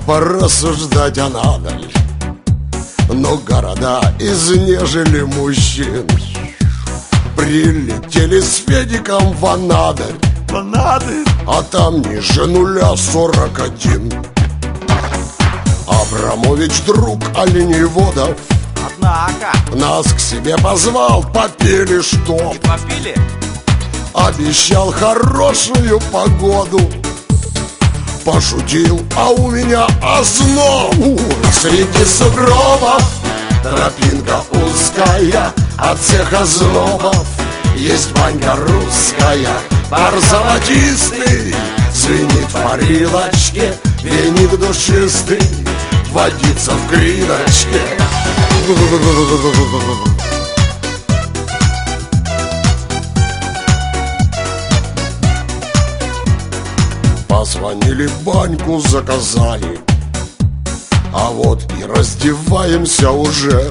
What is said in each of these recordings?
порассуждать а надо. Но города изнежили мужчин. Прилетели с Федиком в Анадырь, а там ниже нуля 41. Абрамович, друг оленеводов, однако нас к себе позвал, попили чтоб. и попили. Обещал хорошую погоду. Пошутил, а у меня озноб. Среди сугробов тропинка узкая, от всех ознобов есть банька русская. Пар золотистый звенит в парилочке, веник душистый водится в криночке. Позвонили, баньку заказали, а вот и раздеваемся уже.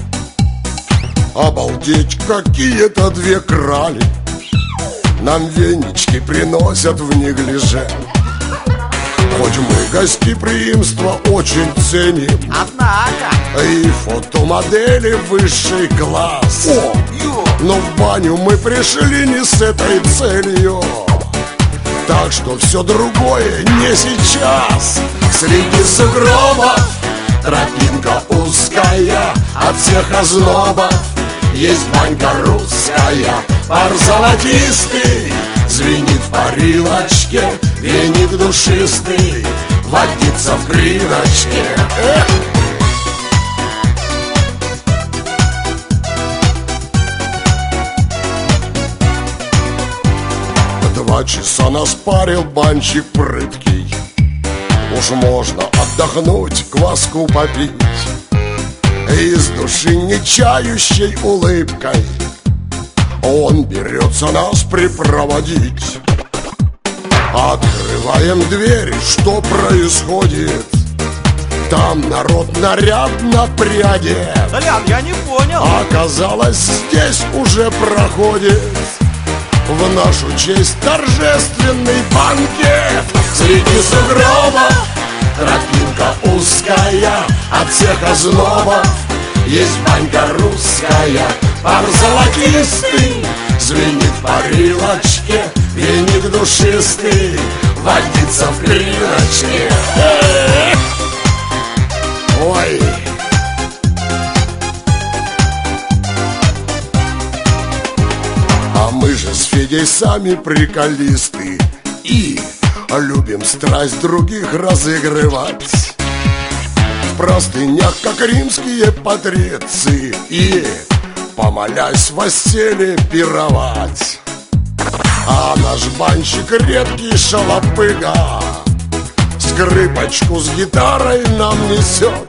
Обалдеть, какие-то две крали нам венички приносят в неглиже. Хоть мы гостеприимство очень ценим, Однако и фотомодели высший класс. Но в баню мы пришли не с этой целью, так что все другое не сейчас. Среди сугробов тропинка узкая, от всех ознобов есть банька русская. Пар золотистый звенит в парилочке, веник душистый водится в криночке. 2 часа нас парил банщик прыткий. Уж можно отдохнуть, кваску попить. И с души не чающей улыбкой он берется нас припроводить. Открываем дверь, что происходит? Там народ нарядно приодет. Толян, я не понял. Оказалось, здесь уже проходит в нашу честь торжественный банкет. Среди сугробов тропинка узкая, от всех ознобов есть банька русская. Пар золотистый звенит в парилочке, веник душистый водится в криночке. Ой! А мы же с Федей сами приколисты и любим страсть других разыгрывать. В простынях, как римские патриции, и, помолясь, в постели пировать. А наш банщик редкий шалопыга скрипочку с гитарой нам несет.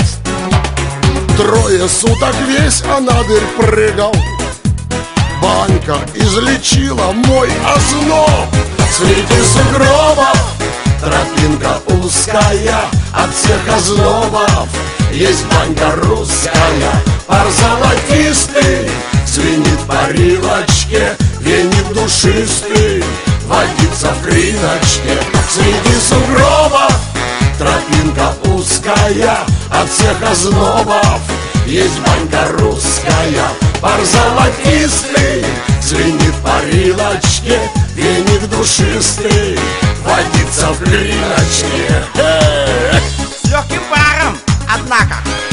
3 суток весь Анадырь прыгал, банька излечила мой озноб. Среди сугробов тропинка узкая, от всех ознобов есть банька русская. Пар золотистый звенит в парилочке, веник душистый водится в криночке. Среди сугробов тропинка узкая, от всех ознобов есть банька русская. Пар золотистый звенит в парилочке, веник душистый водится в криночке. С легким паром, однако.